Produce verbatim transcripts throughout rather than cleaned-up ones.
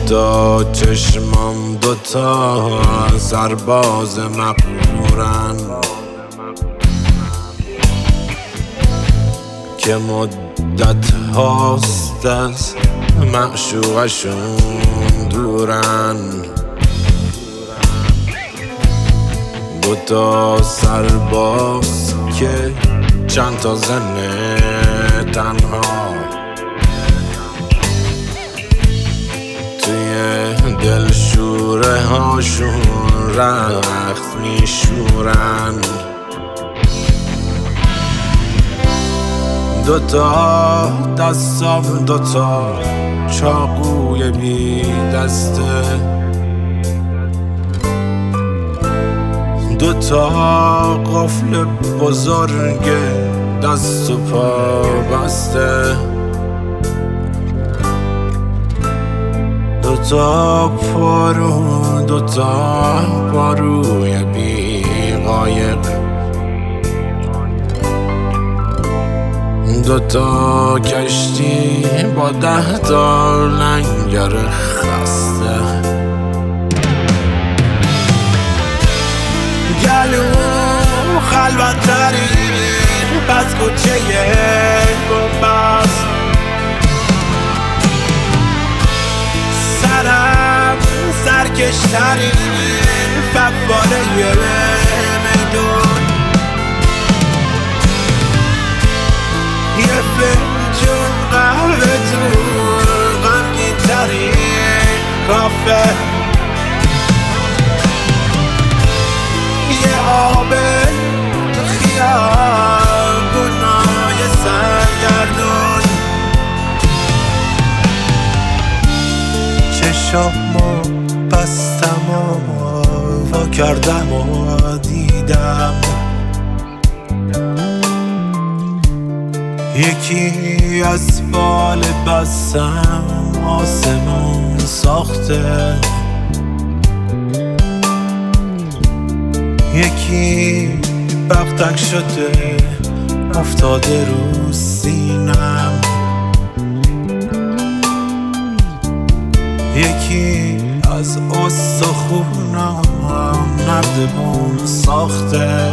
دوتا چشمام دوتا سرباز مقهورن که مدت هاست از معشوقشون دورن. دوتا سرباز که چند تا زن تنها توی دلشوره هاشون رخت میشورن. دوتا دستام دوتا چاقوی بی دسته، دوتا قفل بزرگ دست و پا بسته، دوتا پارو دوتا پاروی بی قایق، دوتا کشتی با ده تا لنگر خسته. گلوم خلوت ترین پس کوچه گنبست، سرم سرکشترین فواره میدون، یه فنجون قهوه تو غمگین ترین کافه، یه آب تو خیابونای سرگردون، چشامو بستم و وا کردم و دیدم یکی از بال بستم آسمون ساخته، یکی بغدک شده افتاده رو سینم، یکی از استخونم نردبون ساخته،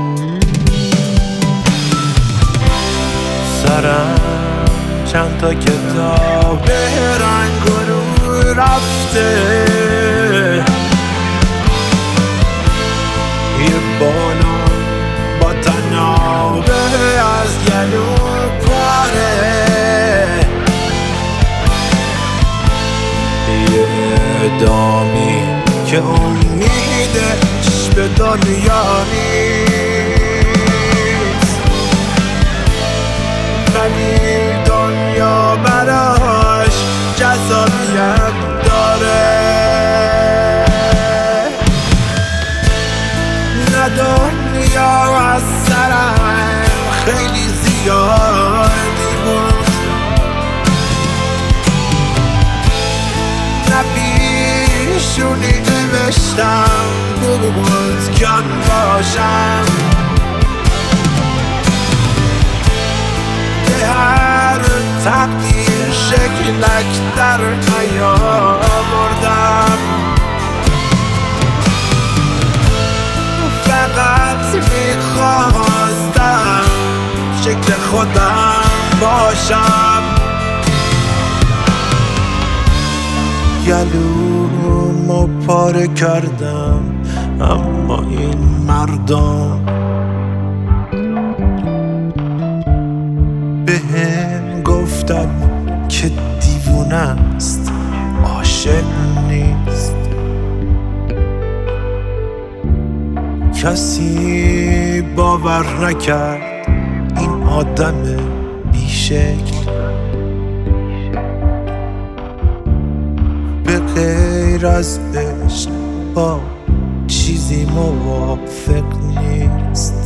سرم چند تا کتاب رنگ رو رفته، یه بالا با تنابه از گلو پاره، یه دامی که امیدش به دنیا نیست ولی دنیا براش جذابیت داره. نه دنیا از سرم خیلی زیادی بود، نه پیشونی نوشتم بود کن باشم، به هر تقدیر شکلک در نیاوردم، فقط میخواستم شکل خودم باشم. گلومو پاره کردم اما این مردم بهم گفتن که دیوونه است عاشق نیست، کسی باور نکرد این آدم بیشکل به غیر از عشق با چیزی موافق نیست.